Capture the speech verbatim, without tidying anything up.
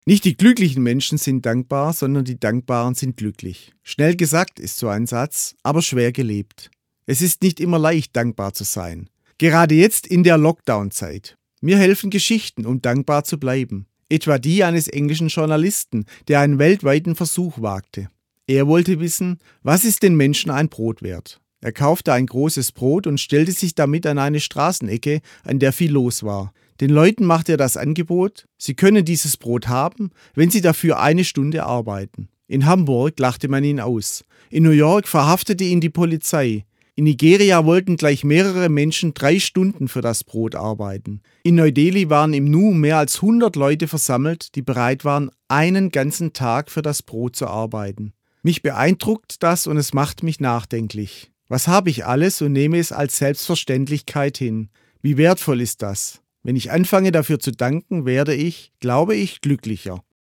Nicht die glücklichen Menschen sind dankbar, sondern die Dankbaren sind glücklich. Schnell gesagt ist so ein Satz, aber schwer gelebt. Es ist nicht immer leicht, dankbar zu sein. Gerade jetzt in der Lockdown-Zeit. Mir helfen Geschichten, um dankbar zu bleiben. Etwa die eines englischen Journalisten, der einen weltweiten Versuch wagte. Er wollte wissen, was ist den Menschen ein Brot wert? Er kaufte ein großes Brot und stellte sich damit an eine Straßenecke, an der viel los war. Den Leuten machte er das Angebot, sie können dieses Brot haben, wenn sie dafür eine Stunde arbeiten. In Hamburg lachte man ihn aus. In New York verhaftete ihn die Polizei. In Nigeria wollten gleich mehrere Menschen drei Stunden für das Brot arbeiten. In Neu-Delhi waren im Nu mehr als hundert Leute versammelt, die bereit waren, einen ganzen Tag für das Brot zu arbeiten. Mich beeindruckt das und es macht mich nachdenklich. Was habe ich alles und nehme es als Selbstverständlichkeit hin? Wie wertvoll ist das? Wenn ich anfange dafür zu danken, werde ich, glaube ich, glücklicher.